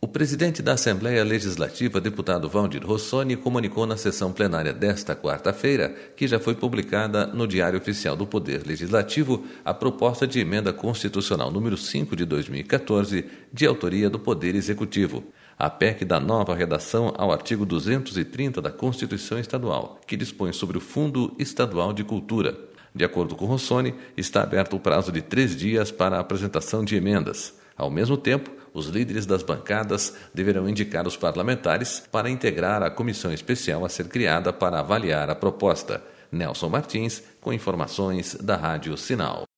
O presidente da Assembleia Legislativa, deputado Waldir Rossoni, comunicou na sessão plenária desta quarta-feira, que já foi publicada no Diário Oficial do Poder Legislativo, a proposta de emenda constitucional número 5 de 2014, de autoria do Poder Executivo. A PEC dá nova redação ao artigo 230 da Constituição Estadual, que dispõe sobre o Fundo Estadual de Cultura. De acordo com Rossoni, está aberto o prazo de 3 dias para a apresentação de emendas. Ao mesmo tempo, os líderes das bancadas deverão indicar os parlamentares para integrar a comissão especial a ser criada para avaliar a proposta. Nelson Martins, com informações da Rádio Sinal.